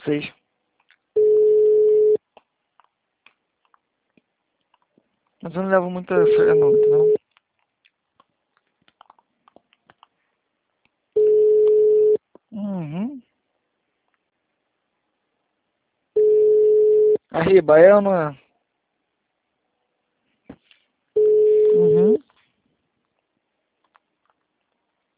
Fez. Mas eu não levo muita fé não, entendeu? Uhum. Arriba, é ou não é?